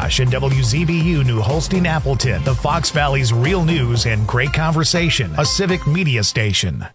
McIntosh and WZBU New Holstein Appleton, the Fox Valley's real news and great conversation, a civic media station.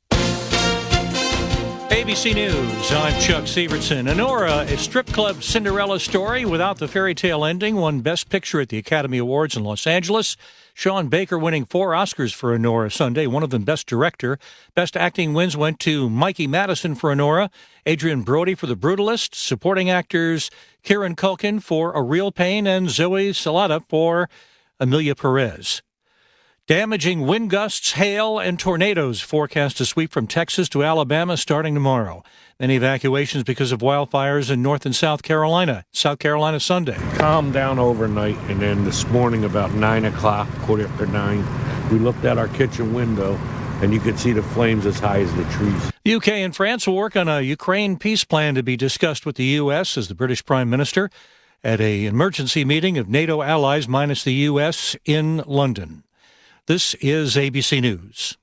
ABC News, I'm Chuck Severson. Anora, a strip club Cinderella story without the fairy tale ending, won Best Picture at the Academy Awards in Los Angeles. Sean Baker winning 4 Oscars for Anora Sunday, one of them Best Director. Best Acting wins went to Mikey Madison for Anora, Adrian Brody for The Brutalist, supporting actors Kieran Culkin for A Real Pain, and Zoe Salata for Amelia Perez. Damaging wind gusts, hail, and tornadoes forecast to sweep from Texas to Alabama starting tomorrow. Many evacuations because of wildfires in North and South Carolina Sunday. Calmed down overnight, and then this morning about 9 o'clock, 9:15, we looked out our kitchen window, and you could see the flames as high as the trees. The UK and France will work on a Ukraine peace plan to be discussed with the U.S., as the British Prime Minister at an emergency meeting of NATO allies minus the U.S. in London. This is ABC News.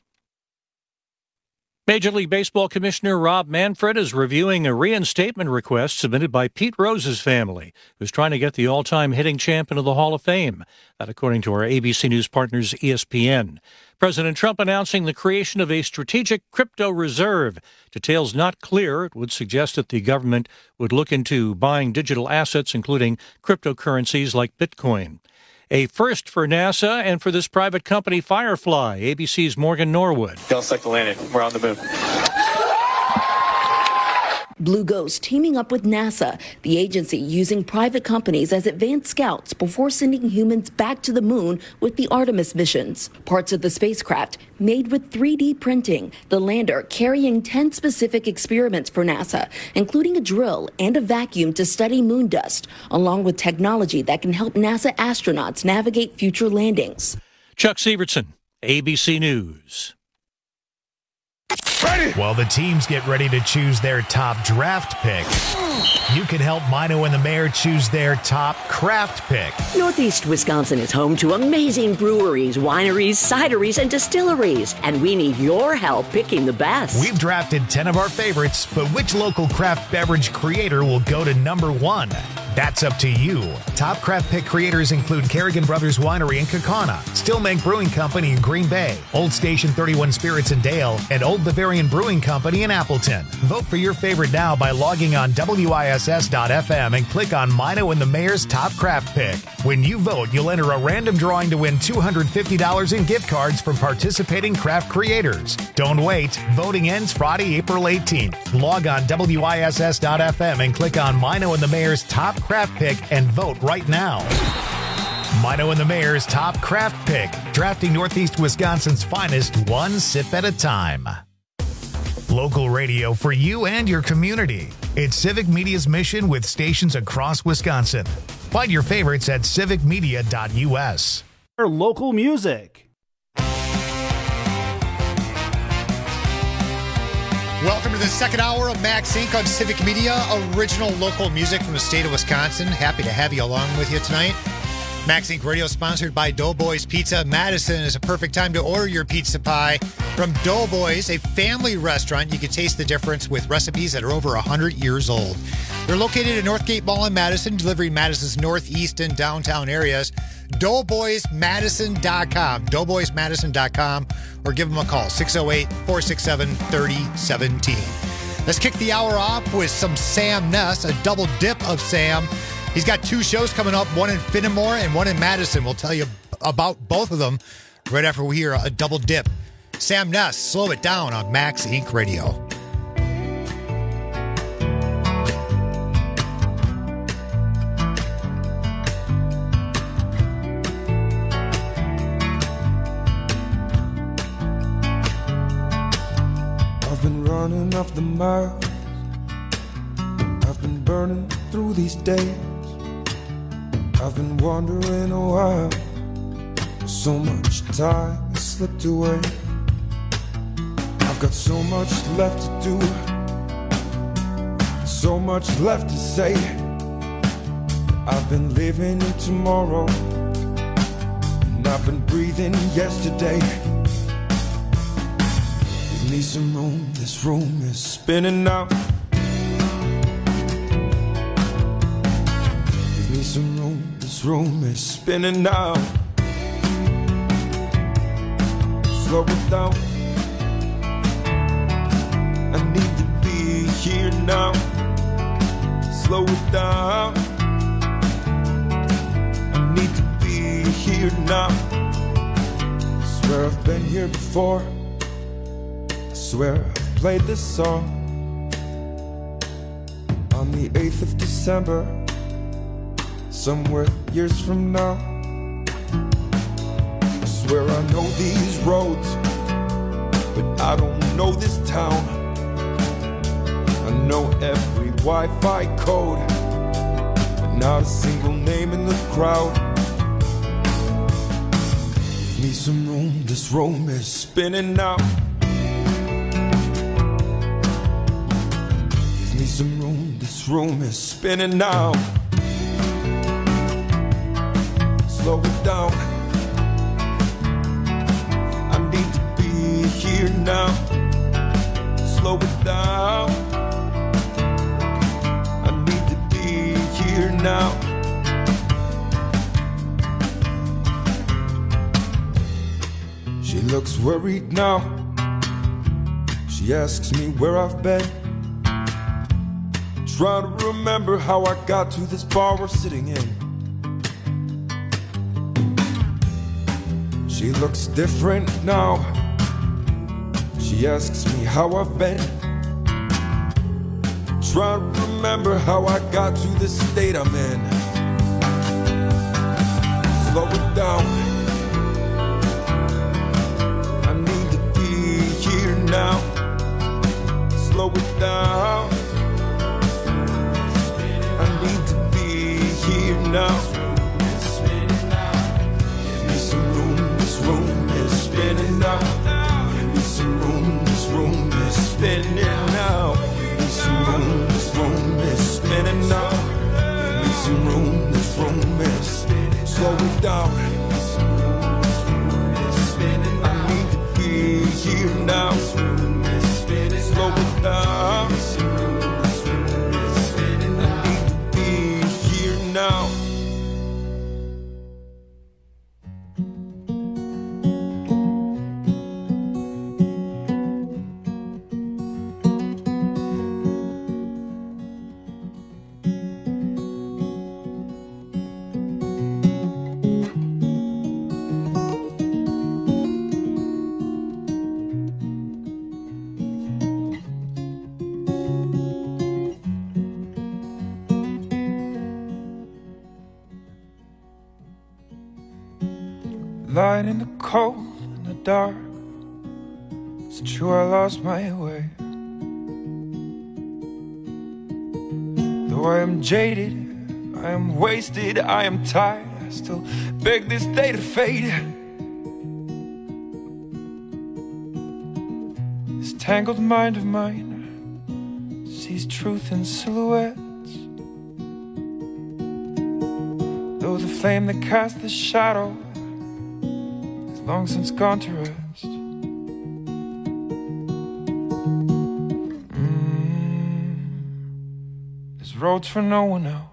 Major League Baseball Commissioner Rob Manfred is reviewing a reinstatement request submitted by Pete Rose's family, who's trying to get the all-time hitting champ into the Hall of Fame. That according to our ABC News partners, ESPN. President Trump announcing the creation of a strategic crypto reserve. Details not clear. It would suggest that the government would look into buying digital assets, including cryptocurrencies like Bitcoin. A first for NASA and for this private company, Firefly. ABC's Morgan Norwood. Don't suck the landing. We're on the moon. Blue Ghost teaming up with NASA, the agency using private companies as advanced scouts before sending humans back to the moon with the Artemis missions. Parts of the spacecraft made with 3D printing, the lander carrying 10 specific experiments for NASA, including a drill and a vacuum to study moon dust, along with technology that can help NASA astronauts navigate future landings. Chuck Severson, ABC News. Ready. While the teams get ready to choose their top draft pick, you can help Mino and the Mayor choose their top craft pick. Northeast Wisconsin is home to amazing breweries, wineries, cideries, and distilleries, and we need your help picking the best. We've drafted 10 of our favorites, but which local craft beverage creator will go to number 1? That's up to you. Top craft pick creators include Kerrigan Brothers Winery in Kaukauna, Stillmank Brewing Company in Green Bay, Old Station 31 Spirits in Dale, and Old Bavarian Brewing Company in Appleton. Vote for your favorite now by logging on WISS.FM and click on Mino and the Mayor's Top Craft Pick. When you vote, you'll enter a random drawing to win $250 in gift cards from participating craft creators. Don't wait. Voting ends Friday, April 18th. Log on WISS.FM and click on Mino and the Mayor's Top Craft Pick and vote right now. Mino and the Mayor's Top Craft Pick, drafting Northeast Wisconsin's finest one sip at a time. Local radio for you and your community. It's Civic Media's mission with stations across Wisconsin. Find your favorites at civicmedia.us. Local music. Welcome to the second hour of Max Inc. on Civic Media, original local music from the state of Wisconsin. Happy to have you along with you tonight. Max Inc. Radio sponsored by Doughboys Pizza. Madison is a perfect time to order your pizza pie from Doughboys, a family restaurant. You can taste the difference with recipes that are over 100 years old. They're located at Northgate Mall in Madison, delivering Madison's northeast and downtown areas. DoughboysMadison.com, DoughboysMadison.com, or give them a call, 608-467-3017. Let's kick the hour off with some Sam Ness, a double dip of Sam. He's got 2 shows coming up, one in Fenimore and one in Madison. We'll tell you about both of them right after we hear a double dip. Sam Ness, Slow It Down on Max Inc. Radio. I've been running off the miles. I've been burning through these days. I've been wondering a while. So much time has slipped away. I've got so much left to do, so much left to say. I've been living in tomorrow, and I've been breathing yesterday. Give me some room, this room is spinning out. Give me some room, this this room is spinning now. Slow it down. I need to be here now. Slow it down. I need to be here now. I swear I've been here before. I swear I've played this song on the 8th of December, somewhere years from now. I swear I know these roads, but I don't know this town. I know every Wi-Fi code, but not a single name in the crowd. Give me some room, this room is spinning now. Give me some room, this room is spinning now. Slow it down. I need to be here now. Slow it down. I need to be here now. She looks worried now. She asks me where I've been. Trying to remember how I got to this bar we're sitting in. She looks different now. She asks me how I've been. Trying to remember how I got to this state I'm in. Slow it down. I need to be here now. Slow it down. I need to be here now. Give me some room, this room is spinning now. Give me some room, this room is spinning now. Give me some room, this room is spinning now. Give me some room, this room is spinning. Slow it down. I need to be here now. Slow it down. I need to be here now. Lying in the cold and the dark. It's true, I lost my way. Though I am jaded, I am wasted, I am tired, I still beg this day to fade. This tangled mind of mine sees truth in silhouettes. Though the flame that casts the shadow long since gone to rest. There's roads for no one else.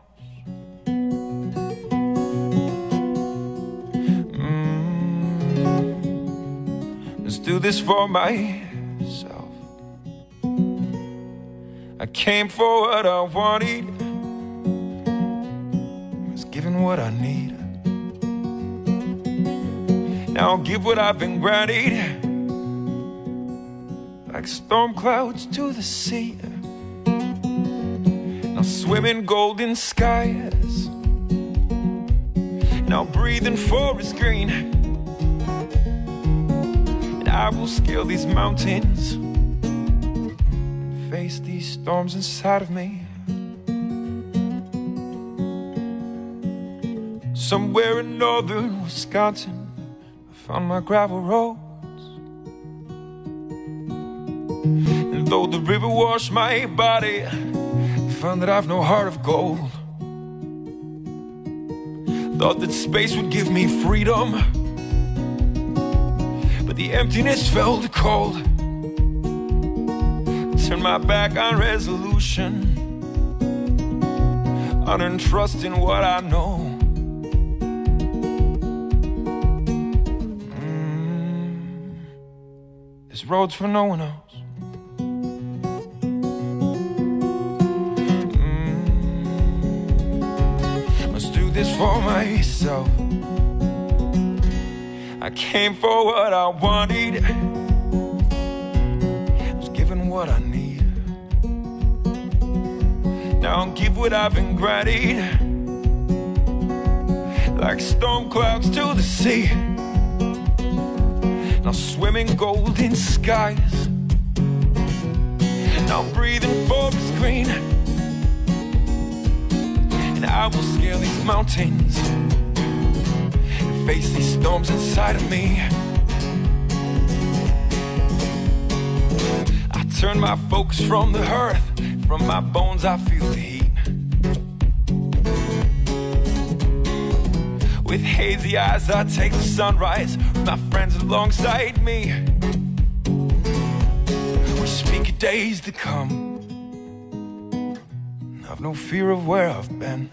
Let's do this for myself. I came for what I wanted, was given what I need. Now I'll give what I've been granted, like storm clouds to the sea. Now swim in golden skies, now breathe in forest green. And I will scale these mountains and face these storms inside of me. Somewhere in northern Wisconsin, found my gravel roads. And though the river washed my body, I found that I've no heart of gold. Thought that space would give me freedom, but the emptiness felt cold. Turned my back on resolution, unearned trust in what I know. these roads for no one else. Must do this for myself. I came for what I wanted, was given what I need. Now I'll give what I've been granted, like storm clouds to the sea. Now swim in golden skies, now breathing forest green. And I will scale these mountains, face these storms inside of me. I turn my focus from the earth, from my bones I feel the heat. With hazy eyes I take the sunrise, with my friends alongside me. We speak of days to come, I've no fear of where I've been.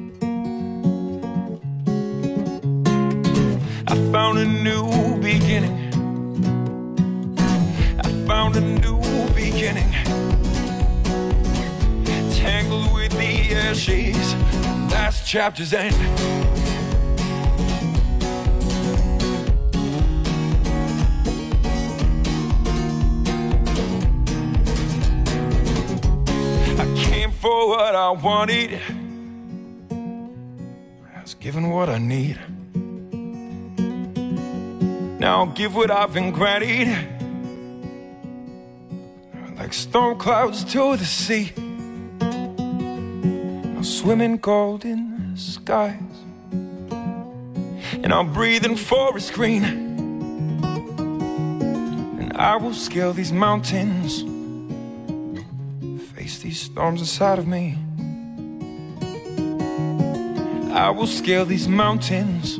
I found a new beginning, I found a new beginning. Tangled with the ashes, last chapter's end. I came for what I wanted, I was given what I need. Now I'll give what I've been granted, like storm clouds to the sea. I'll swim in golden skies, and I'll breathe in forest green. And I will scale these mountains, face these storms inside of me. I will scale these mountains,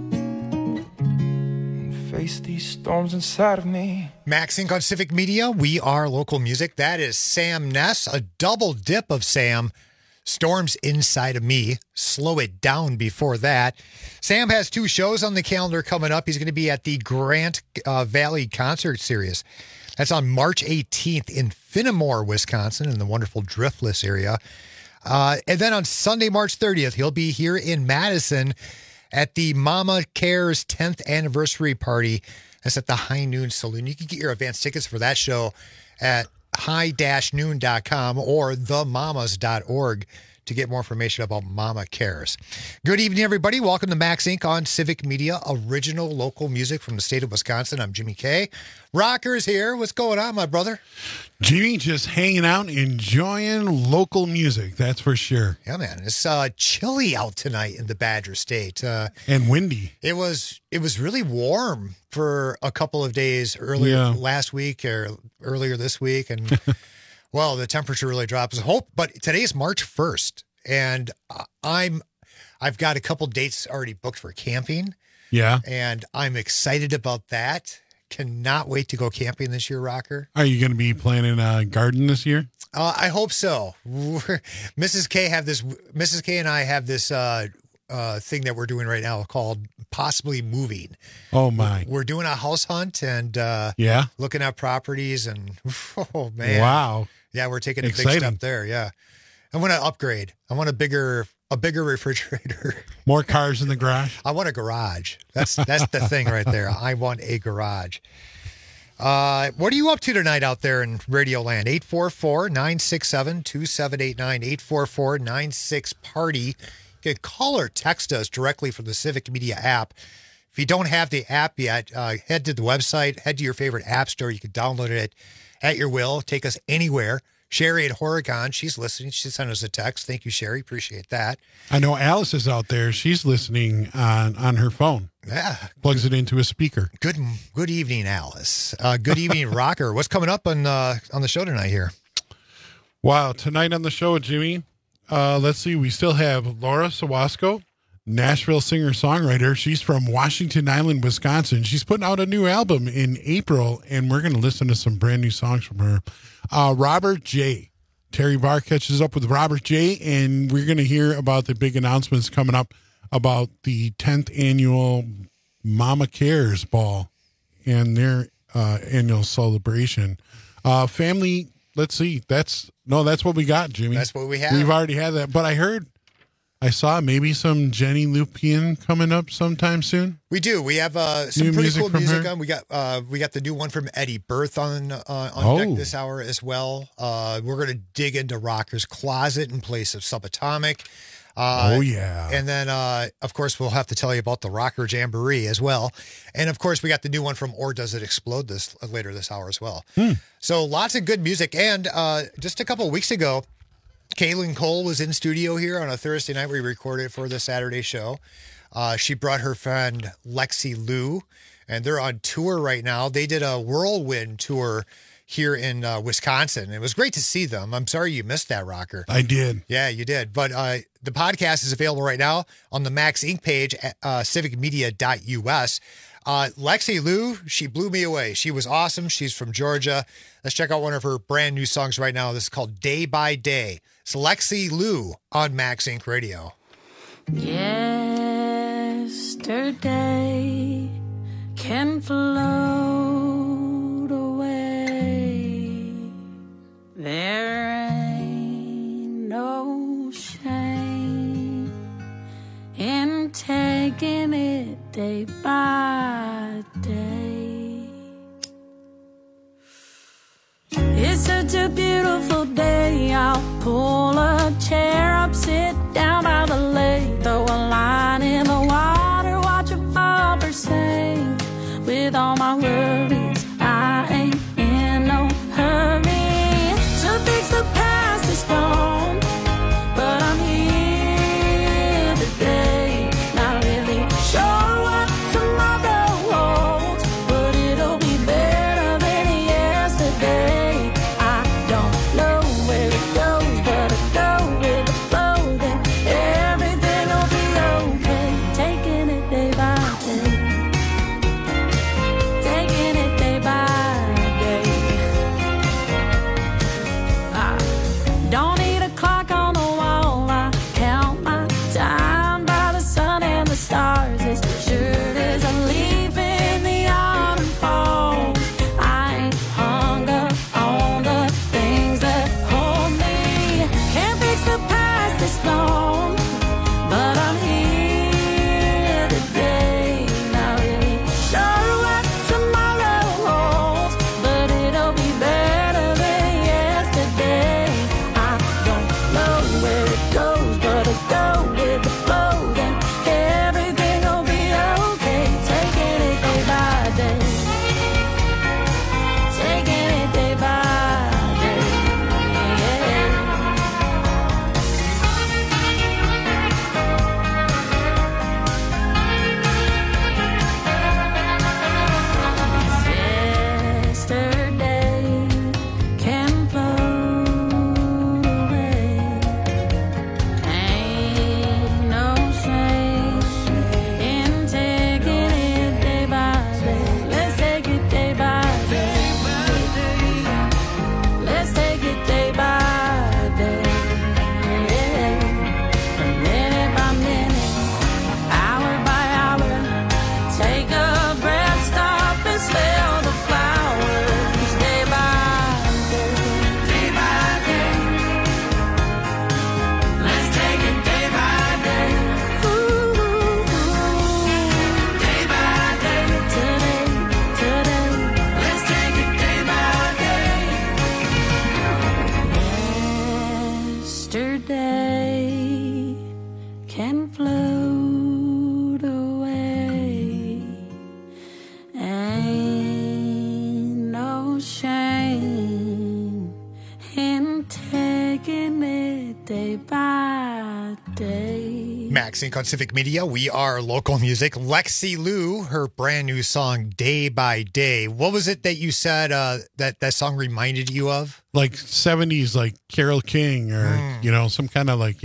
face these storms inside of me. Max Inc. on Civic Media. We are local music. That is Sam Ness, a double dip of Sam. Storms Inside of Me. Slow It Down before that. Sam has 2 shows on the calendar coming up. He's going to be at the Grant Valley Concert Series. That's on March 18th in Finnemore, Wisconsin, in the wonderful Driftless area. And then on Sunday, March 30th, he'll be here in Madison at the Mama Cares 10th anniversary party. That's at the High Noon Saloon. You can get your advance tickets for that show at high-noon.com or themamas.org to get more information about Mama Cares. Good evening, everybody. Welcome to Max Inc. on Civic Media, original local music from the state of Wisconsin. I'm Jimmy K. Rocker's here. What's going on, my brother? Jimmy, just hanging out, enjoying local music, that's for sure. Yeah, man. It's chilly out tonight in the Badger State. And windy. It was really warm for a couple of days earlier last week or earlier this week. And, well, the temperature really dropped. But today's March 1st, and I've got a couple dates already booked for camping. Yeah. And I'm excited about that. Cannot wait to go camping this year, Rocker. Are you going to be planting a garden this year? I hope so. Mrs. K and I have this thing that we're doing right now called Possibly Moving. Oh my! We're doing a house hunt and looking at properties and oh man, wow! Yeah, we're taking a big step there. Yeah, I want to upgrade. I want a bigger refrigerator. More cars in the garage. I want a garage. That's the thing right there. I want a garage. What are you up to tonight out there in Radio Land? 844-967-2789, 844-96-PARTY. You can call or text us directly from the Civic Media app. If you don't have the app yet, head to the website, head to your favorite app store. You can download it at your will. Take us anywhere. Sherry at Oregon, she's listening. She sent us a text. Thank you, Sherry. Appreciate that. I know Alice is out there. She's listening on her phone. Yeah. Plugs it into a speaker. Good evening, Alice. Good evening, Rocker. What's coming up on the show tonight here? Wow. Tonight on the show, Jimmy, let's see. We still have Laura Sawasco, Nashville singer-songwriter. She's from Washington Island, Wisconsin. She's putting out a new album in April, and we're going to listen to some brand new songs from her. Robert J. Terry Barr catches up with Robert J., and we're going to hear about the big announcements coming up about the 10th annual Mama Cares Ball. And they're annual celebration. Family, let's see. That's what we got, Jimmy. That's what we have. We've already had that. But I saw maybe some Jenny Lupien coming up sometime soon. We do. We have some New pretty music cool from music her? on. We got the new one from Eddie Berth on Oh. deck this hour as well. We're going to dig into Rocker's Closet in place of Subatomic. Oh, yeah. And then, of course, we'll have to tell you about the Rocker Jamboree as well. And, of course, we got the new one from Or Does It Explode later this hour as well. So lots of good music. And just a couple of weeks ago, Kaylin Cole was in studio here on a Thursday night. We recorded for the Saturday show. She brought her friend Lexi Lou, and they're on tour right now. They did a whirlwind tour here in Wisconsin. It was great to see them. I'm sorry you missed that, Rocker. I did. Yeah, you did. But the podcast is available right now on the Max Inc. page at civicmedia.us. Lexi Lou, she blew me away. She was awesome. She's from Georgia. Let's check out one of her brand new songs right now. This is called Day by Day. It's Lexi Lou on Max Inc. Radio. Yesterday can float away. There ain't no shame in taking it day by day. It's such a beautiful day. I'll pull a chair up, sit down by the lake, throw a line in the water, watch a bobber sing. With all my worries, I ain't in no hurry to fix the past is gone, but I'm here today. Not really sure what tomorrow holds, but it'll be better than yesterday. I don't know where it goes, but I go with the flow. Then everything will be okay. Taking it day by day. Taking it day by day. I don't need a clock on the wall. I count my time by the sun and the stars. As sure as a leaf in the autumn falls. I ain't hung up on the things that hold me. Can't fix the past that's gone, but I'm here today. Not really sure what tomorrow holds, but it'll be better than yesterday. I don't know where it goes, but I'll go with the flow. Then everything will be okay. Taking it day by day. Taking it day by day. Yesterday can float away. Ain't no shame in taking it day by day. Let's take it day by day. Let's take it day by day. Minute by minute, hour by hour. Take a breath, stop and smell the flowers. Day by day. Day by day. Let's take it day by day. Ooh, day by day. Today. Let's take it day by day. Yesterday can float away. Ain't no shame in taking it day by day. Max Inc. on Civic Media. We are local music. Lexi Lou, her brand new song, Day by Day. What was it that you said that song reminded you of? Like 70s, like Carole King or, some kind of like,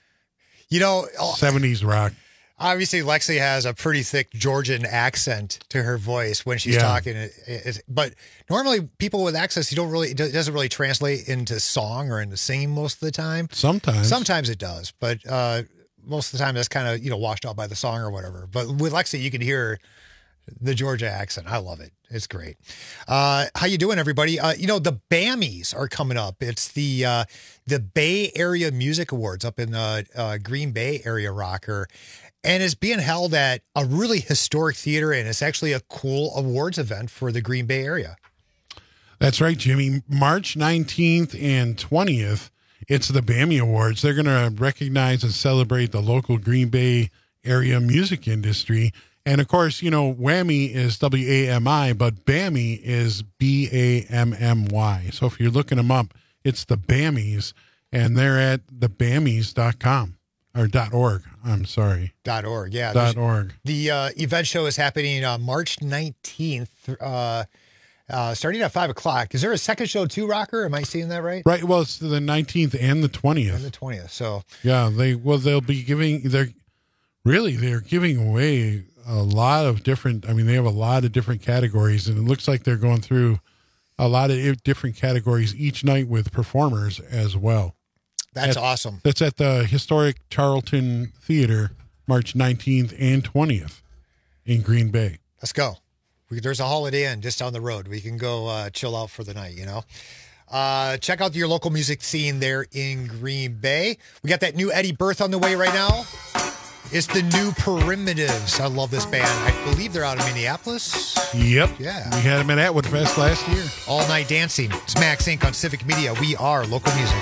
70s rock. Obviously, Lexi has a pretty thick Georgian accent to her voice when she's talking. But normally, people with accents, it doesn't really translate into song or into singing most of the time. Sometimes it does, but most of the time that's kind of washed out by the song or whatever. But with Lexi, you can hear The Georgia accent. I love it. It's great. How you doing, everybody? The BAMIs are coming up. It's the Bay Area Music Awards up in Green Bay area rocker. And it's being held at a really historic theater, and it's actually a cool awards event for the Green Bay area. That's right, Jimmy. March 19th and 20th, it's the BAMI Awards. They're going to recognize and celebrate the local Green Bay area music industry. And, of course, WAMI is W-A-M-I, but BAMI is B-A-M-M-Y. So if you're looking them up, it's the BAMIs, and they're at thebamis.com. Or .org. I'm sorry. .org, yeah. .org. The event show is happening March 19th, starting at 5 o'clock. Is there a second show too, Rocker? Am I seeing that right? Right. Well, it's the 19th and the 20th. And the 20th. So yeah, they'll be giving. They're giving away a lot of different. I mean, they have a lot of different categories, and it looks like they're going through a lot of different categories each night with performers as well. That's awesome. That's at the historic Charlton Theater, March 19th and 20th in Green Bay. Let's go. There's a Holiday Inn just down the road. We can go chill out for the night, Check out your local music scene there in Green Bay. We got that new Eddie Berth on the way right now. It's the new Primitives. I love this band. I believe they're out of Minneapolis. Yep. Yeah. We had them at Atwood Fest last year. All Night Dancing. It's Max Inc. on Civic Media. We are local music.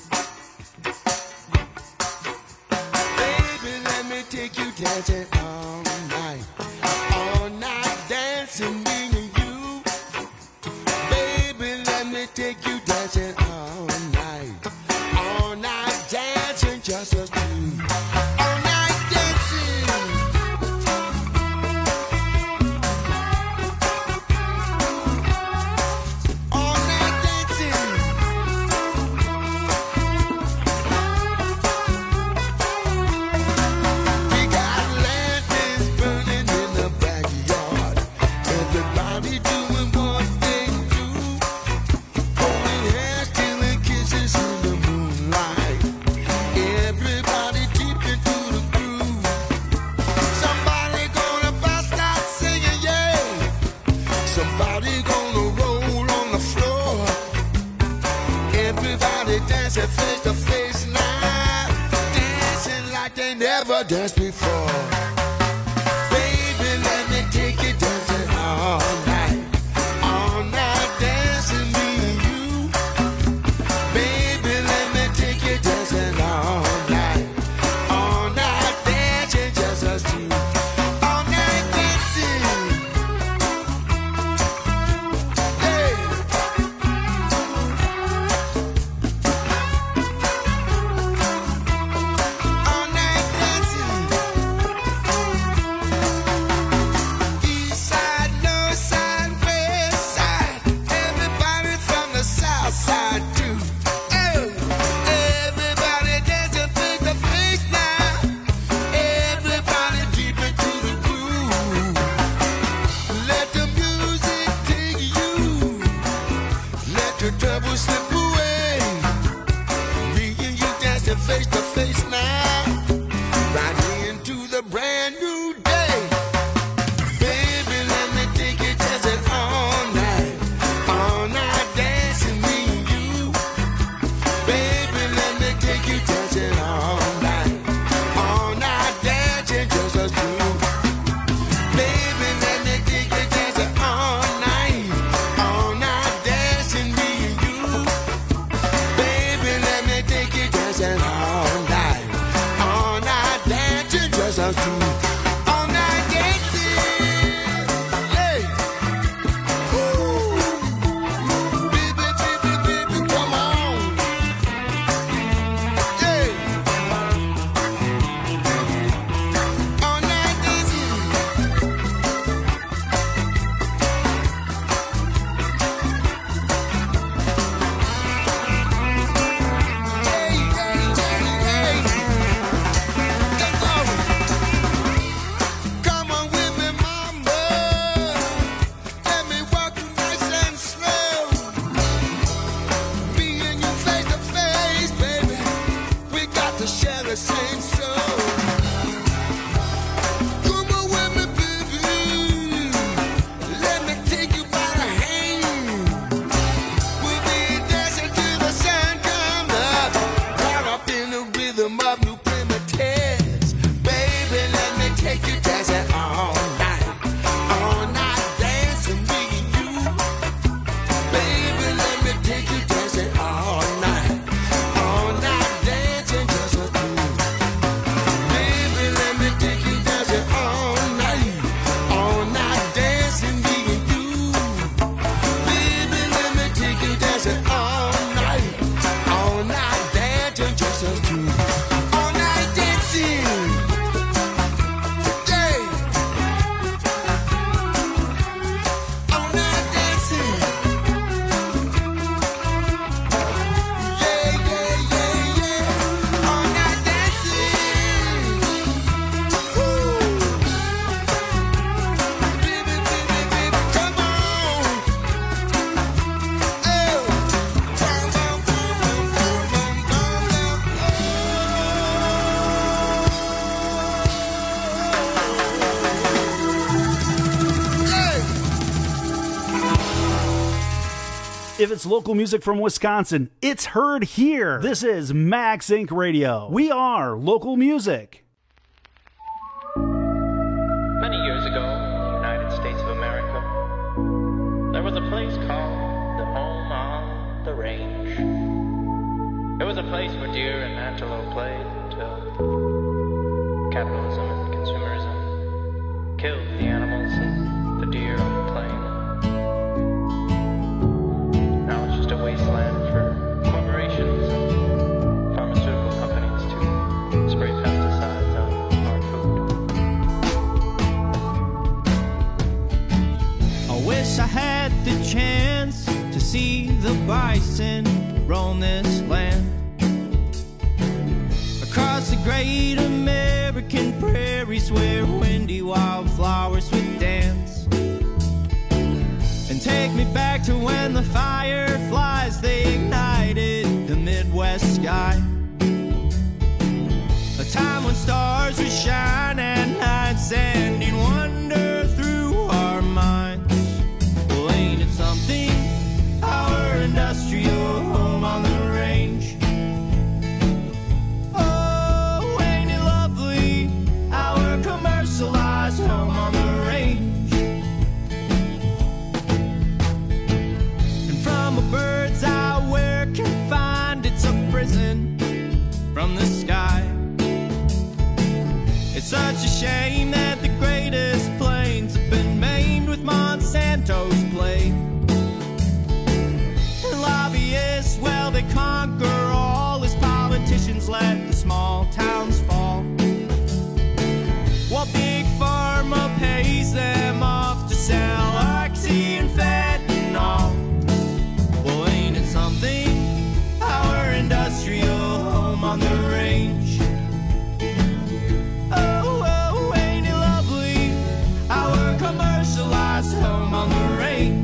Dancing all night dancing, me and you. Baby, let me take you dancing all night dancing, just us two. All night dancing, all night dancing. Face to face now, dancing like they never danced before. Baby, let me take you dancing all night dancing, me and you. Baby, let me take you dancing all night dancing, just us two. All night dancing, hey. All night dancing. If it's local music from Wisconsin, it's heard here. This is Max Inc. Radio. We are local music. Many years ago, in the United States of America, there was a place called the Home on the Range. It was a place where deer and antelope played until capitalism and consumerism killed the animals and the deer on the plain. Now it's just a wasteland for corporations and pharmaceutical companies to spray pesticides on our food. I wish I had the chance to see the bison roam this land. Across the great American prairies where windy wildflowers would dance. And take me back to when the fireflies, they ignited the Midwest sky. A time when stars would shine at night, sending wonder through our minds. Well, ain't it something, our industrial home on the range? Oh, ain't it lovely, our commercialized home on the range? And from a bird's eye where confined, it's a prison from the sky. It's such a shame that the greatest plains have been maimed with Monsanto's blade. And lobbyists, well, they conquer all as politicians let the small towns fall. While Big Pharma pays them off to sell oxy and fentanyl. Well, ain't it something, our industrial home on the range? Oh, ain't it lovely, our commercialized home on the range?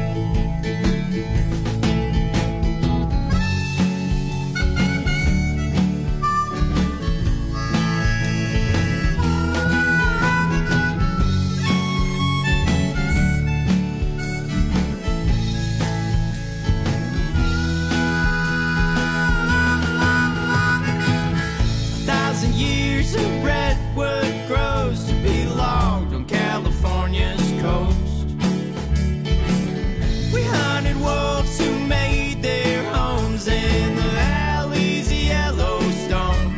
Years of redwood grows to be logged on California's coast. We hunted wolves who made their homes in the valleys of Yellowstone.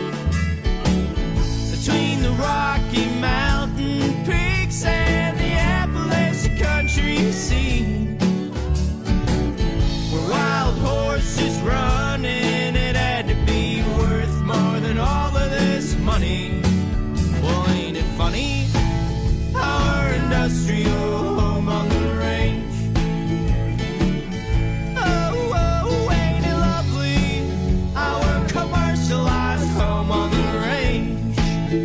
Between the Rocky Mountain peaks and the Appalachian country scene, where wild horses running, it had to be worth more than all of this money. Well, ain't it funny, our industrial home on the range? Oh, ain't it lovely, our commercialized home on the range?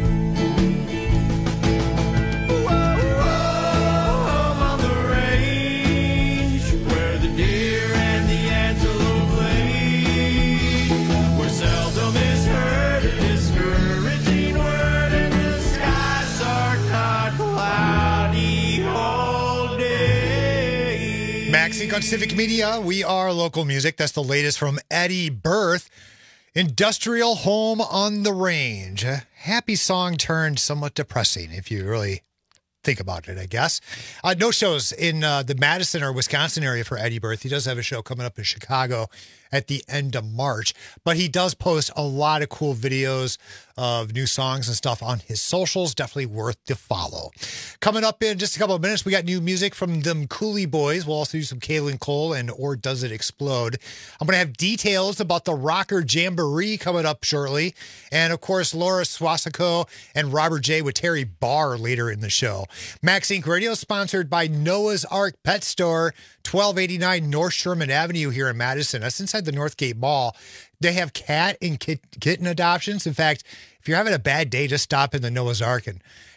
Home on the range, where the deer and the antelope play, where seldom is heard a discouraging word, and the skies are not cloudy all day. Max Inc. on Civic Media. We are local music. That's the latest from Eddie Berth. Industrial Home on the Range. A happy song turned somewhat depressing, if you really think about it, I guess. No shows in the Madison or Wisconsin area for Eddie Berth. He does have a show coming up in Chicago at the end of March, but he does post a lot of cool videos of new songs and stuff on his socials. Definitely worth to follow. Coming up in just a couple of minutes, we got new music from them Cooley Boys. We'll also do some Kaylin Cole and Or Does It Explode. I'm going to have details about the Rocker Jamboree coming up shortly. And of course, Laura Swasako and Robert J. with Terry Barr later in the show. Max Inc. Radio sponsored by Noah's Ark Pet Store, 1289 North Sherman Avenue here in Madison. That's inside the Northgate Mall. They have cat and kitten adoptions. In fact, if you're having a bad day, just stop in the Noah's Ark and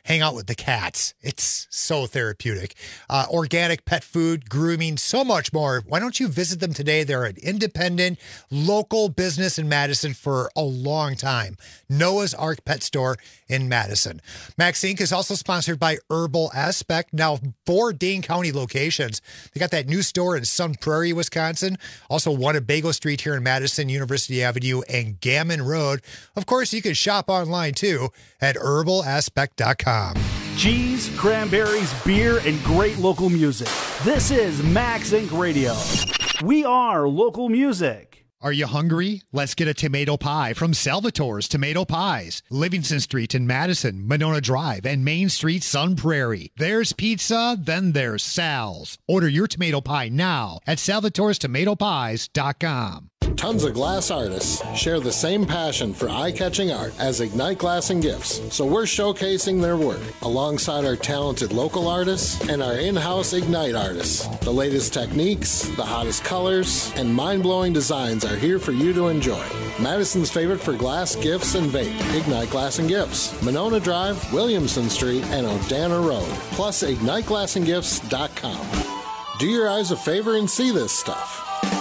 hang out with the cats. It's so therapeutic. Organic pet food, grooming, so much more. Why don't you visit them today? They're an independent, local business in Madison for a long time. Noah's Ark Pet Store in Madison. Max Inc. is also sponsored by Herbal Aspect. Now, 4 Dane County locations. They got that new store in Sun Prairie, Wisconsin. Also one at Bagel Street here in Madison, University Avenue, and Gammon Road. Of course, you can shop online too at herbalaspect.com. Cheese, cranberries, beer, and great local music. This is Max Inc. Radio. We are local music. Are you hungry? Let's get a tomato pie from Salvatore's Tomato Pies. Livingston Street in Madison, Monona Drive, and Main Street, Sun Prairie. There's pizza, then there's Sal's. Order your tomato pie now at salvatorestomatopies.com. Tons of glass artists share the same passion for eye-catching art as Ignite Glass and Gifts, so we're showcasing their work alongside our talented local artists and our in-house Ignite artists. The latest techniques, the hottest colors, and mind-blowing designs are here for you to enjoy. Madison's favorite for glass, gifts, and vape, Ignite Glass and Gifts, Monona Drive, Williamson Street, and O'Dana Road, plus IgniteGlassandGifts.com. Do your eyes a favor and see this stuff.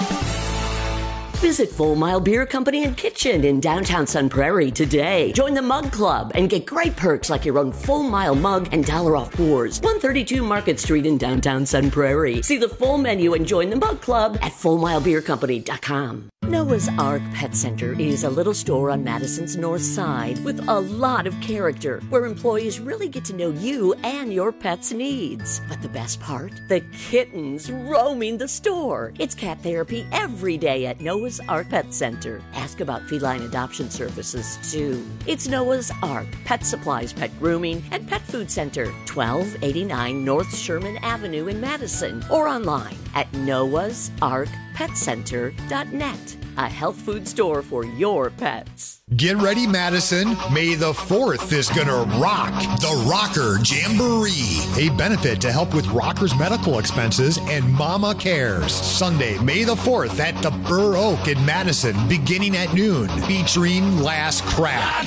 Visit Full Mile Beer Company and Kitchen in downtown Sun Prairie today. Join the Mug Club and get great perks like your own Full Mile mug and $1 off pours. 132 Market Street in downtown Sun Prairie. See the full menu and join the Mug Club at FullMileBeerCompany.com. Noah's Ark Pet Center is a little store on Madison's north side with a lot of character, where employees really get to know you and your pet's needs. But the best part? The kittens roaming the store. It's cat therapy every day at Noah's Ark Pet Center. Ask about feline adoption services, too. It's Noah's Ark Pet Supplies, Pet Grooming, and Pet Food Center, 1289 North Sherman Avenue in Madison, or online at noahsarkpetcenter.net. A health food store for your pets. Get ready, Madison. May the 4th is gonna rock the Rocker Jamboree, a benefit to help with rockers' medical expenses and Mama Cares. Sunday, May the 4th at the Burr Oak in Madison, beginning at noon, featuring Last Craft,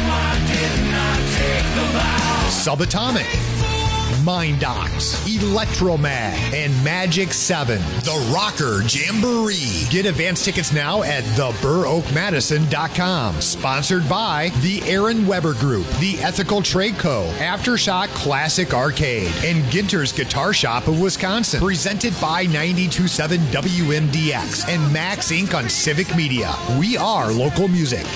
Subatomic, Mind Docs, Electromag, and Magic 7. The Rocker Jamboree. Get advance tickets now at theburroakmadison.com. Sponsored by the Aaron Weber Group, the Ethical Trade Co., Aftershock Classic Arcade, and Ginter's Guitar Shop of Wisconsin. Presented by 92.7 WMDX and Max Inc. on Civic Media. We are local music.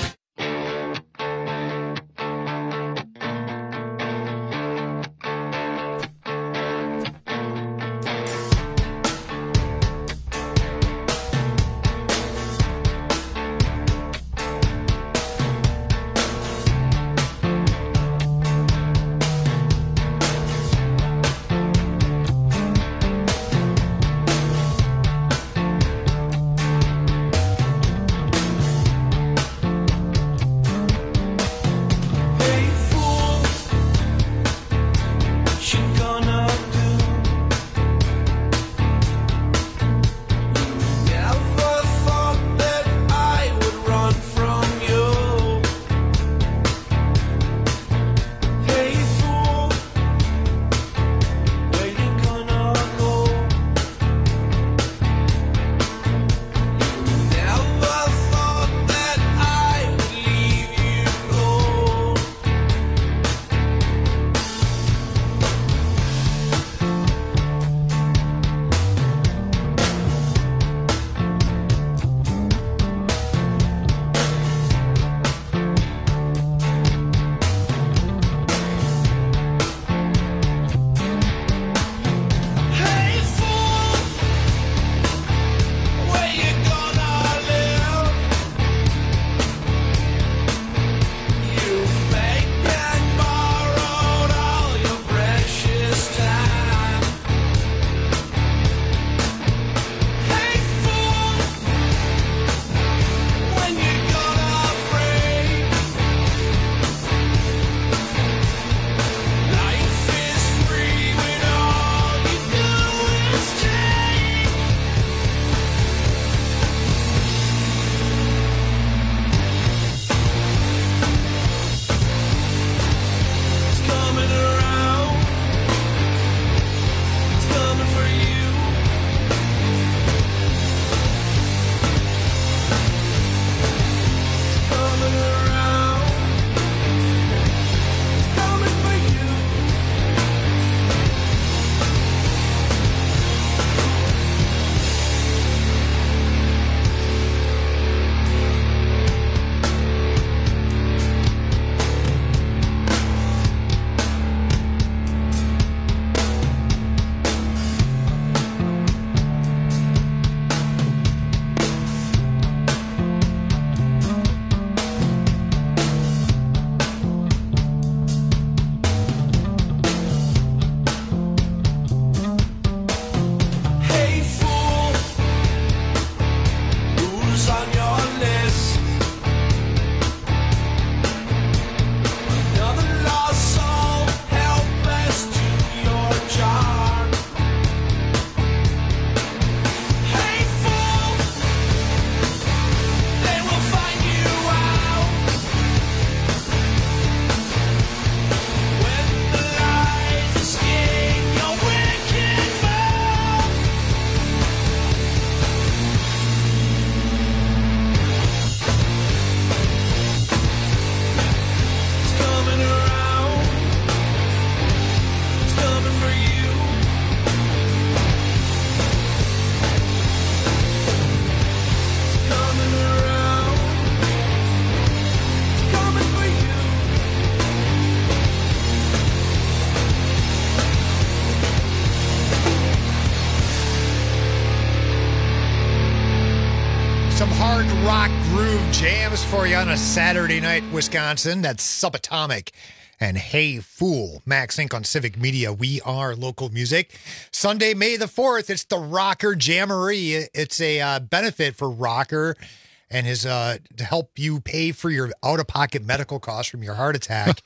rock groove jams for you on a Saturday night, Wisconsin. That's Subatomic and Hey Fool. Max Inc. on Civic Media. We are local music. Sunday, May the 4th, it's the Rocker Jamboree. It's a benefit for Rocker and his to help you pay for your out-of-pocket medical costs from your heart attack.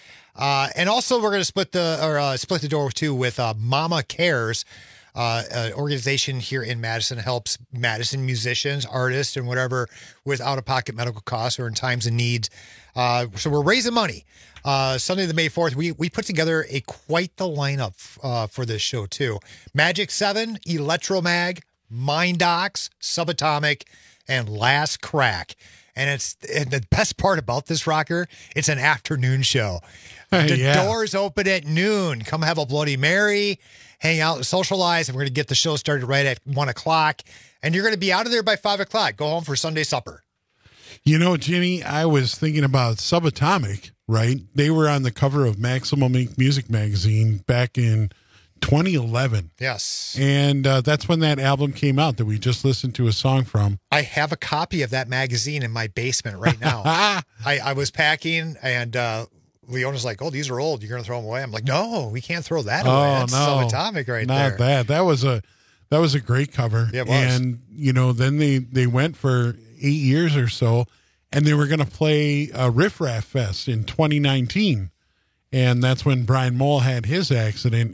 And also, we're going to split the door too with Mama Cares. An organization here in Madison helps Madison musicians, artists, and whatever with out-of-pocket medical costs or in times of need. So we're raising money. Sunday, the May 4th, we put together quite the lineup for this show, too. Magic 7, Electromag, Mind Docs, Subatomic, and Last Crack. And the best part about this, Rocker, it's an afternoon show. The doors open at noon. Come have a Bloody Mary, hang out and socialize, and we're going to get the show started right at 1 o'clock. And you're going to be out of there by 5 o'clock. Go home for Sunday supper. You know, Jimmy, I was thinking about Subatomic, right? They were on the cover of Maximum Ink Music Magazine back in 2011. Yes. And that's when that album came out that we just listened to a song from. I have a copy of that magazine in my basement right now. I was packing and Leona's like, "Oh, these are old. You're going to throw them away?" I'm like, "No, we can't throw that away. That's Subatomic right there." Not that. That was a great cover. Yeah, it was. And, you know, then they went for 8 years or so, and they were going to play a Riff Raff Fest in 2019. And that's when Brian Moll had his accident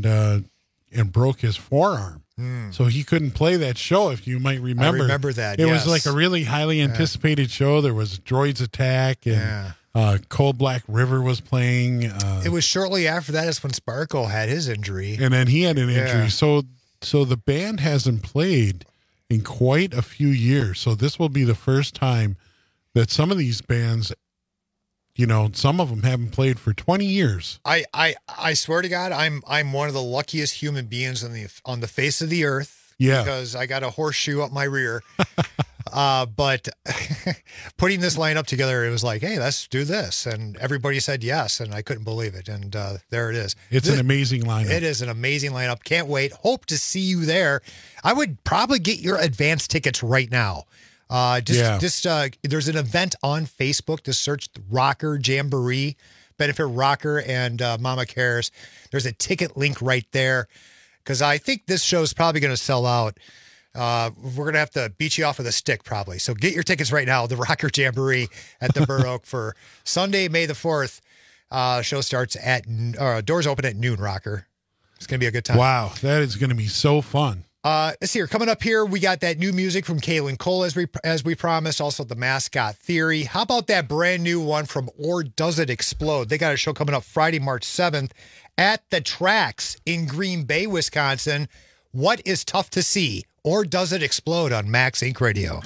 and broke his forearm. So he couldn't play that show, if you might remember. I remember that, It yes. was like a really highly anticipated show. There was Droids Attack and Cold Black River was playing. It was shortly after that is when Sparko had his injury. And then he had an injury. Yeah. So the band hasn't played in quite a few years. So this will be the first time that some of these bands, you know, some of them haven't played for 20 years. I swear to God, I'm one of the luckiest human beings on the face of the earth. Yeah. Because I got a horseshoe up my rear. But putting this lineup together, it was like, hey, let's do this. And everybody said yes, and I couldn't believe it. And there it is. It's an amazing lineup. It is an amazing lineup. Can't wait. Hope to see you there. I would probably get your advance tickets right now. There's an event on Facebook. Just search Rocker Jamboree, benefit Rocker and Mama Cares. There's a ticket link right there because I think this show is probably going to sell out. We're going to have to beat you off with a stick probably. So get your tickets right now. The Rocker Jamboree at the Burr Oak for Sunday, May the 4th. Show starts doors open at noon, Rocker. It's going to be a good time. Wow. That is going to be so fun. Let's see here. Coming up here, we got that new music from Kaylin Cole as we promised. Also, the Mascot Theory. How about that brand new one from Or Does It Explode? They got a show coming up Friday, March 7th at the Tracks in Green Bay, Wisconsin. What is tough to see? Or Does It Explode on Max Inc. Radio?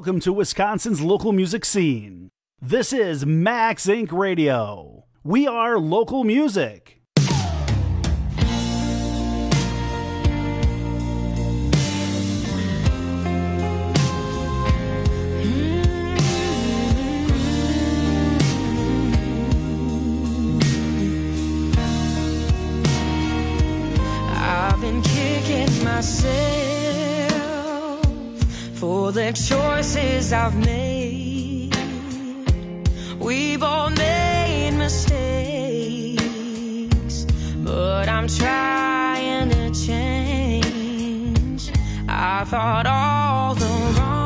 welcome to Wisconsin's local music scene. This is Max Inc. Radio. We are local music. I've been kicking myself for the choices I've made. We've all made mistakes, but I'm trying to change. I thought all the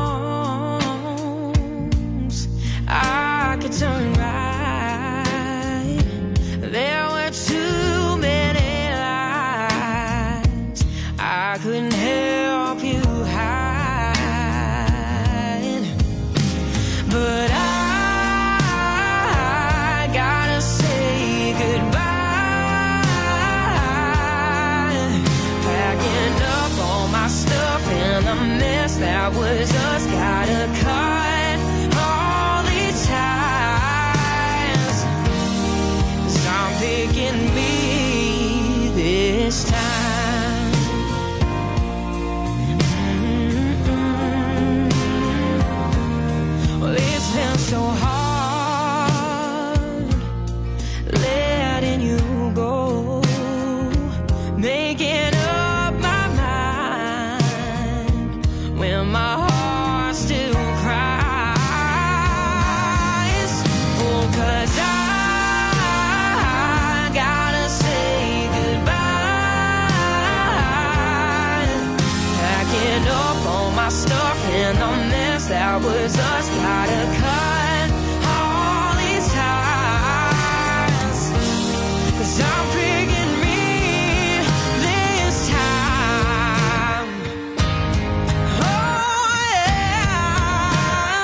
wrongs I could turn right. There were too many lies I couldn't help you hide. But I gotta say goodbye. Packing up all my stuff in a mess that was us. Gotta cut all these ties, 'cause I'm picking me this time. Well, it's been so hard letting you go, making up my mind when my heart still cries. Oh, 'cause I gotta say goodbye. Packing up all my stuff in a mess that was us. Gotta cut all these ties, 'cause I'm picking me this time. Oh yeah.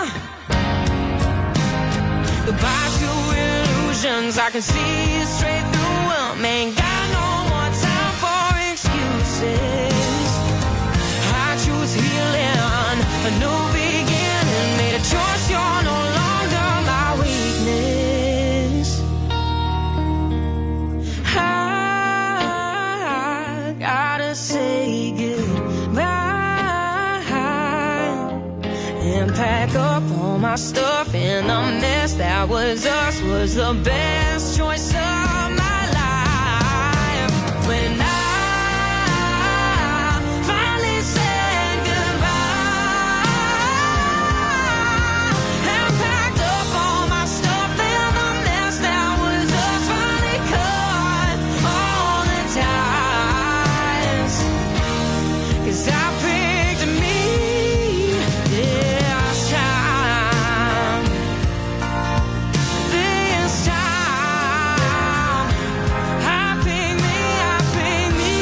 Goodbye to illusions, I can see straight through them. Ain't got no more time for excuses. I choose healing, a new beginning. Made a choice, you're no longer my weakness. I gotta say goodbye and pack up all my stuff in a mess that was us. Was the best choice of my life. When I finally said goodbye and packed up all my stuff in the mess that was us. Finally cut all the ties, 'cause I picked me this time. This time I picked me, I picked me.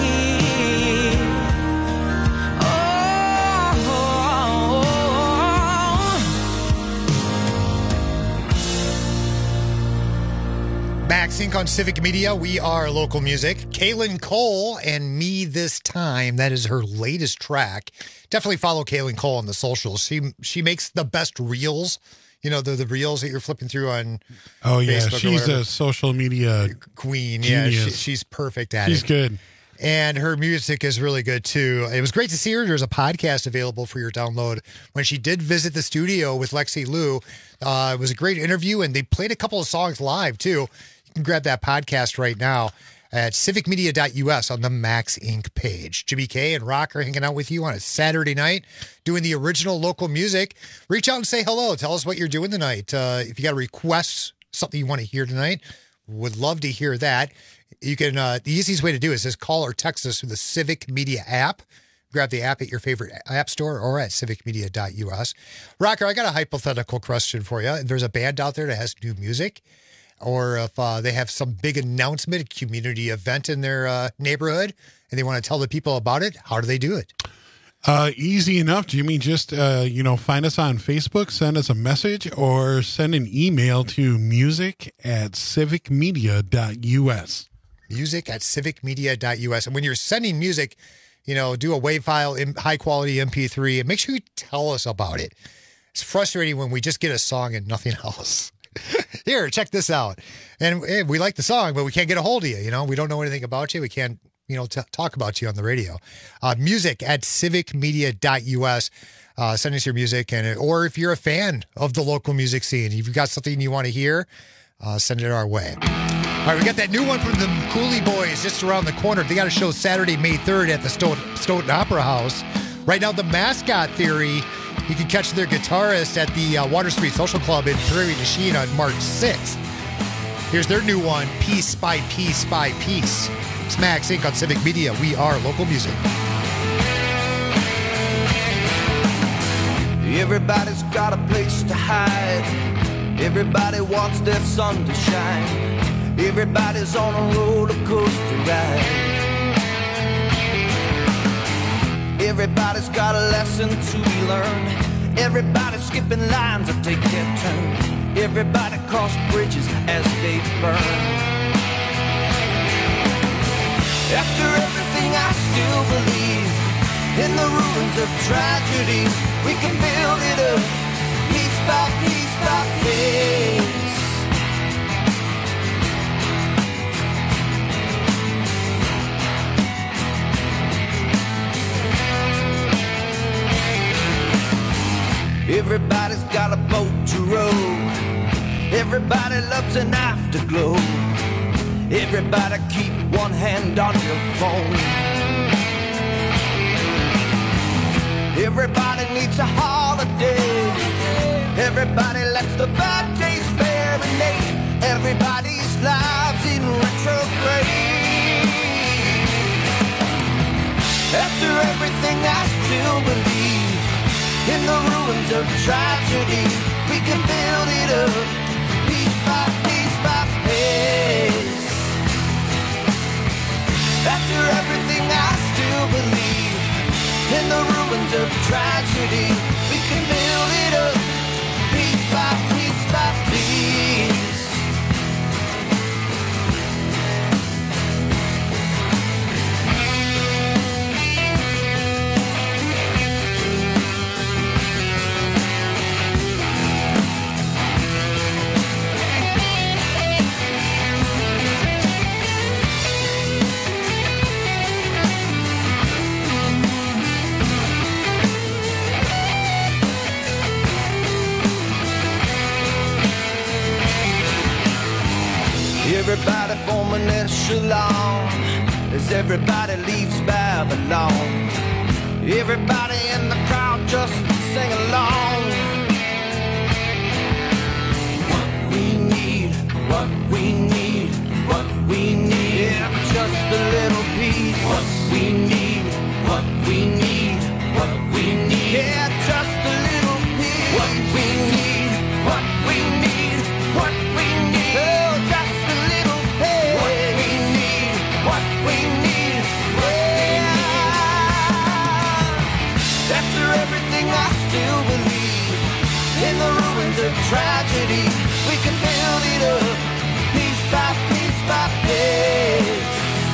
Max Inc. on Civic Media. We are local music. Kaylin Cole and Me This Time. That is her latest track. Definitely follow Kaylin Cole on the socials. She makes the best reels. You know, the reels that you're flipping through on Oh, yeah. Facebook or She's whatever. a social media queen. genius. Yeah, she's perfect at it. She's good. And her music is really good too. It was great to see her. There's a podcast available for your download. When she did visit the studio with Lexi Lou, it was a great interview, and they played a couple of songs live too. You can grab that podcast right now at civicmedia.us on the Max Inc. page. Jimmy K and Rock are hanging out with you on a Saturday night doing the original local music. Reach out and say hello. Tell us what you're doing tonight. If you got a request, something you want to hear tonight, would love to hear that. You can, the easiest way to do it is just call or text us through the Civic Media app. Grab the app at your favorite app store or at civicmedia.us. Rocker, I got a hypothetical question for you. If there's a band out there that has new music, or if they have some big announcement, a community event in their neighborhood, and they want to tell the people about it, how do they do it? Easy enough, Jimmy. Just, find us on Facebook, send us a message, or send an email to music@civicmedia.us. Music@civicmedia.us. And when you're sending music, do a WAV file, high quality MP3, and make sure you tell us about it. It's frustrating when we just get a song and nothing else. Here, check this out. And hey, we like the song, but we can't get a hold of you. You know, we don't know anything about you. We can't, talk about you on the radio. Music at civicmedia.us. Send us your music, or if you're a fan of the local music scene, if you've got something you want to hear, send it our way. All right, we got that new one from the Cooley Boys just around the corner. They got a show Saturday, May 3rd at the Stoughton Opera House. Right now, the Mascot Theory, you can catch their guitarist at the Water Street Social Club in Prairie du Chien on March 6th. Here's their new one, Piece by Piece by Piece. It's Max Inc. on Civic Media. We are local music. Everybody's got a place to hide. Everybody wants their sun to shine. Everybody's on a roller coaster ride. Everybody's got a lesson to be learned. Everybody's skipping lines that take their turn. Everybody cross bridges as they burn. After everything I still believe in the ruins of tragedy. We can build it up piece by piece by piece. Everybody's got a boat to row. Everybody loves an afterglow. Everybody keep one hand on your phone. Everybody needs a holiday. Everybody lets the bad days marinate. Everybody's lives in retrograde. After everything I still believe in the ruins of tragedy. We can build it up piece by piece by piece. After everything I still believe in the ruins of tragedy, we can build it up piece by piece by piece. Everybody form an echelon as everybody leaves Babylon. Everybody in the crowd just sing along. What we need, what we need, what we need. Yeah, just a little piece. What we need, what we need, what we need. Yeah, just a little piece. What we need, what we need, what we need. Oh, just a little piece. What we need, what we need, yeah. After everything I still believe in the ruins of tragedy, we can build it up piece by piece by piece.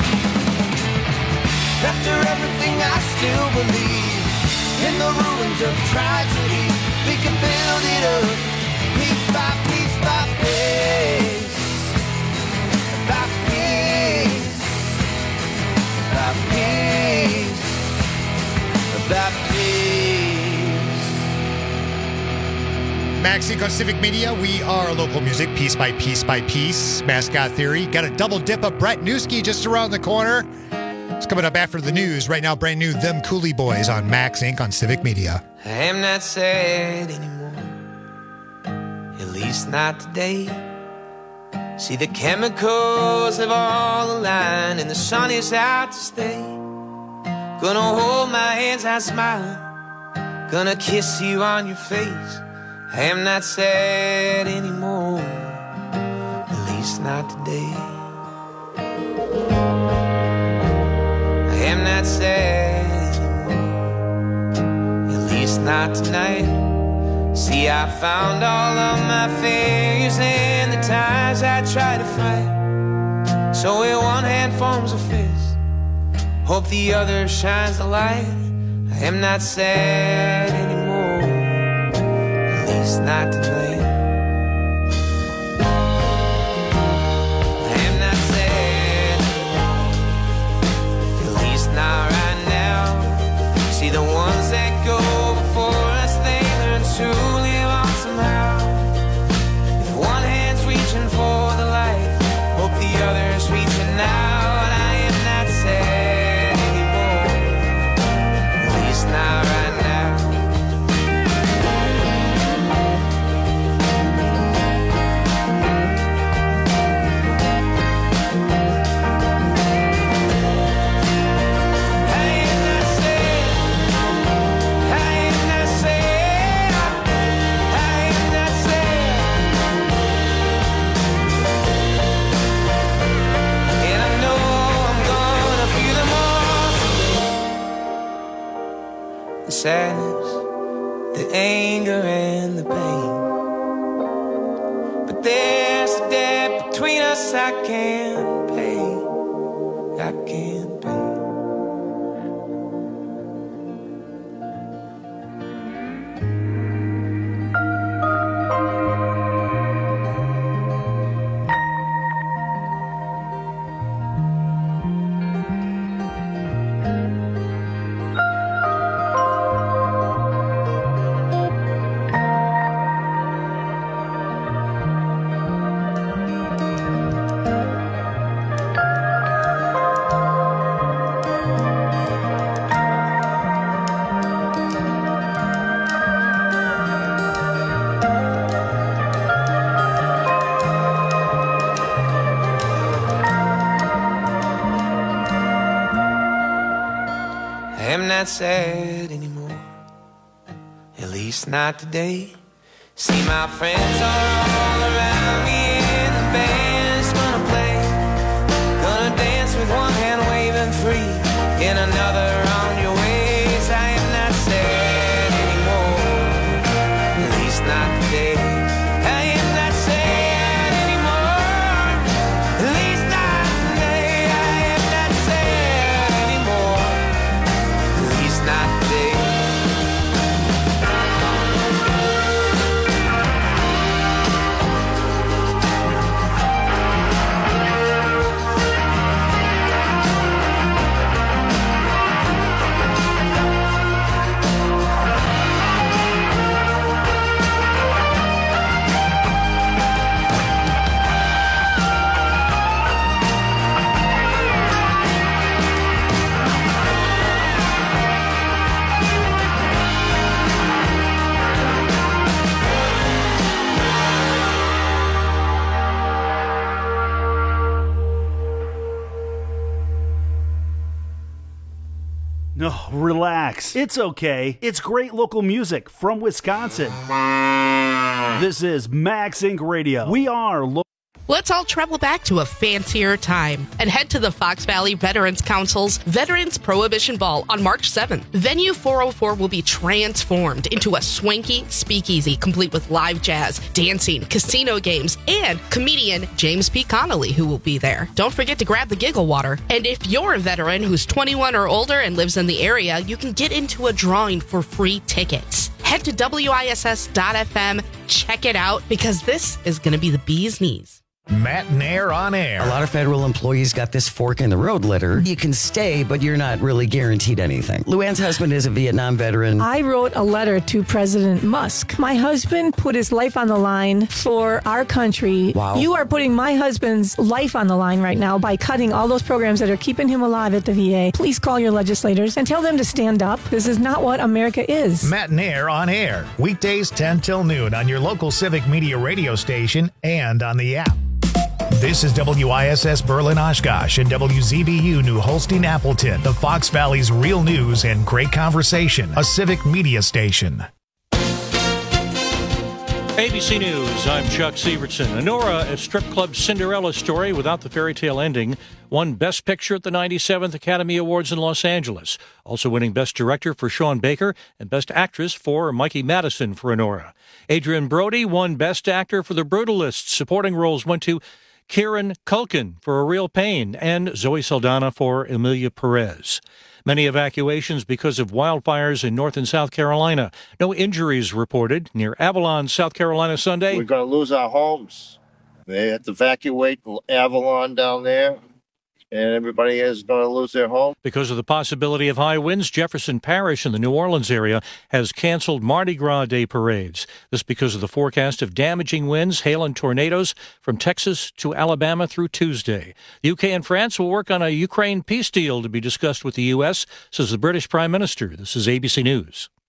After everything I still believe in the ruins of tragedy, we can build it up piece by piece by piece. By piece, by piece, by piece. Maxi on Civic Media, we are local music, piece by piece by piece. Mascot Theory. Got a double dip of Brett Newski just around the corner. It's coming up after the news. Right now, brand new Them Cooley Boys on Max Inc. on Civic Media. I am not sad anymore, at least not today. See, the chemicals have all aligned and the sun is out to stay. Gonna hold my hands, I smile, gonna kiss you on your face. I am not sad anymore, at least not today. I am not sad anymore, at least not tonight. See, I found all of my failures and the times I tried to fight. So in one hand forms a fist, hope the other shines the light. I am not sad anymore, at least not today. I am not sad, at least not right now. See the ones that go before us, they learn to live on somehow. If one hand's reaching for the light, hope the other's reaching out. I am not sad anymore, at least not right now. The sadness, the anger and the pain, but there's a debt between us I can't pay, I can't pay. I'm not sad anymore, at least not today. See, my friends are all around me and the band's gonna play. Gonna dance with one hand waving free, in another on your ways. I am not sad anymore, at least not today. I am not sad anymore, at least not today. I am not sad anymore, at least not today. No, relax. It's okay. It's great local music from Wisconsin. This is Max Inc. Radio. We are local. Let's all travel back to a fancier time and head to the Fox Valley Veterans Council's Veterans Prohibition Ball on March 7th. Venue 404 will be transformed into a swanky speakeasy complete with live jazz, dancing, casino games, and comedian James P. Connolly, who will be there. Don't forget to grab the giggle water. And if you're a veteran who's 21 or older and lives in the area, you can get into a drawing for free tickets. Head to WISS.FM, check it out, because this is going to be the bee's knees. Matt Nair on air. A lot of federal employees got this fork in the road letter. You can stay, but you're not really guaranteed anything. Luann's husband is a Vietnam veteran. I wrote a letter to President Musk. My husband put his life on the line for our country. Wow. You are putting my husband's life on the line right now by cutting all those programs that are keeping him alive at the VA. Please call your legislators and tell them to stand up. This is not what America is. Matt Nair on air. Weekdays 10 till noon on your local Civic Media radio station and on the app. This is WISS Berlin Oshkosh and WZBU New Holstein Appleton, the Fox Valley's real news and great conversation, a Civic Media station. ABC News, I'm Chuck Sievertson. Honora, a strip club Cinderella story without the fairy tale ending, won Best Picture at the 97th Academy Awards in Los Angeles. Also winning Best Director for Sean Baker and Best Actress for Mikey Madison for Honora. Adrian Brody won Best Actor for The Brutalists. Supporting roles went to Kieran Culkin for A Real Pain and Zoe Saldana for Emilia Perez. Many evacuations because of wildfires in North and South Carolina. No injuries reported near Avalon, South Carolina Sunday. We're going to lose our homes. They have to evacuate Avalon down there, and everybody is going to lose their home. Because of the possibility of high winds, Jefferson Parish in the New Orleans area has canceled Mardi Gras Day parades. This because of the forecast of damaging winds, hail, and tornadoes from Texas to Alabama through Tuesday. The UK and France will work on a Ukraine peace deal to be discussed with the U.S., says the British Prime Minister. This is ABC News.